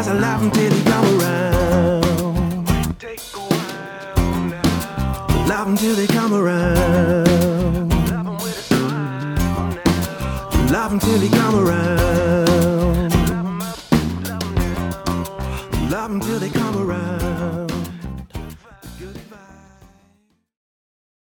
Just love him till he come around. Take a while now. Love him till they come around. Love him with a smile now. Love him till he come around. Love him now. Love him till they come